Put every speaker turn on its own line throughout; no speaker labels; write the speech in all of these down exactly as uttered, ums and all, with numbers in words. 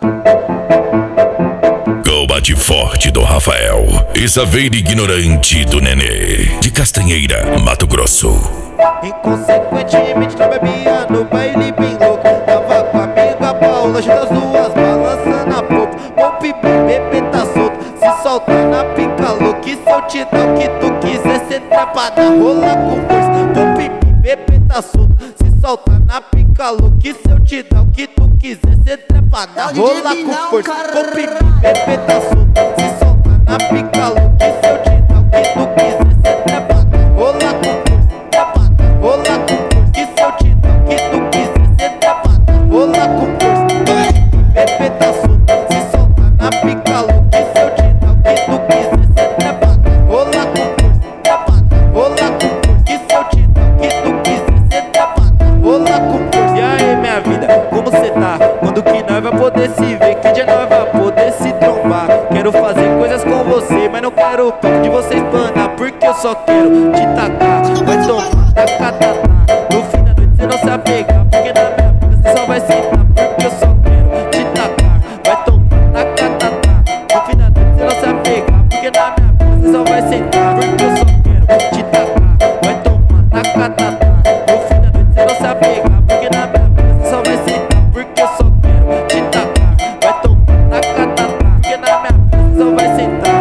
Bate forte do Rafael e Saveira ignorante do Nenê, de Castanheira, Mato Grosso.
Inconsequentemente não bebia no baile bem louco. Tava com a amiga Paula, junto as duas balançando a popa. Bom pipi, bebê tá solto, se solta na pica louca. E se eu te dar o que tu quiser, cê trepa na rola com força. Bom pipi, bebê tá solto, se solta na pica louca. E se eu te dar o que tu quiser, cê trepa na rola com força. Bom pipi, bebê tá solto, se solta na pica louca. E se eu te dar o que tu quiser, cê trepa na rola com força. Trepa na rola com força. E se eu te dar o que tu quiser, cê trepa na rola com força. Bebê tá solto, se solta na pica louca. E se eu te dar o que tu quiser, cê trepa na rola com força. Trepa na rola com força. E se eu te dar o que tu quiser, cê trepa na rola com força. E aí, minha vida, como cê tá? Quando que nós vai poder se ver? Que dia nós vai poder se trombar? Quero fazer coisas com você, mas não quero o papo de você espanar, porque eu só quero te tacar. Vai tomar, taca, taca. No fim da noite cê não se apegar, porque na minha boca cê só vai sentar, porque eu só quero te tacar. Vai tomar, taca, taca. No fim da noite cê não se apegar, porque na minha boca cê só vai sentar, porque eu só quero te tacar. Vai tomar, taca, taca. No fim da noite cê não se apegar, porque na minha boca cê só vai sentar, porque eu só quero te tacar. Vai tomar, taca, taca. Porque na minha boca cê só vai sentar.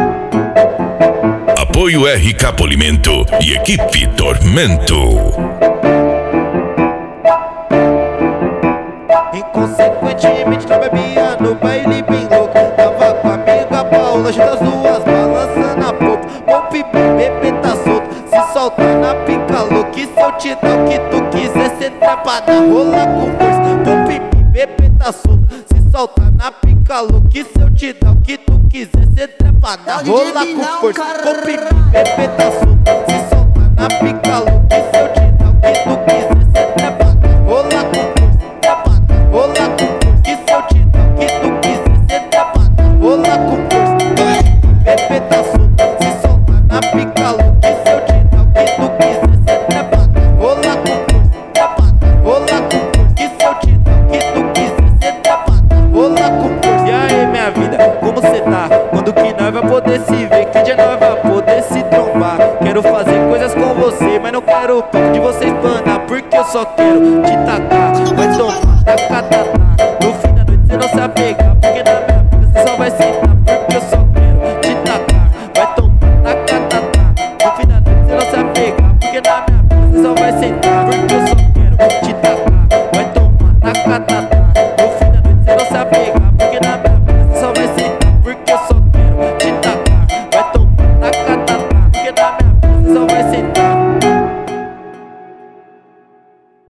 Apoio R K Polimento e equipe Tormento.
Inconsequentemente não bebia no baile bem louco. Tava com a amiga Paula, junto as duas balançando a popa. Bom pipi, bebê tá solto, se solta na pica louca. E se eu te dar o que tu quiser, cê trepa na rola com força. Bom pipi, bebê tá solto, se solta na pica louca. E se eu te dar o que tu quiser, cê trepa na rola com força. Bom pipi, bebê tá solto, se solta na pica louca. E se eu te dar o que tu quiser, cê trepa na rola com força. Trepa na rola com força. E se eu te dar o que tu quiser, cê trepa na rola com força. Bebê tá solto, se solta na pica louca. E se eu te dar o que tu quiser, cê trepa na rola com força. Trepa na rola com força. E se eu te dar o que tu quiser, cê trepa na rola com força. E aí, minha vida, como cê tá? Quando que nós vai poder se ver? Que dia nós vai poder se trombar? Quero fazer coisas com você, mas não quero o papo de você espanar, porque eu só quero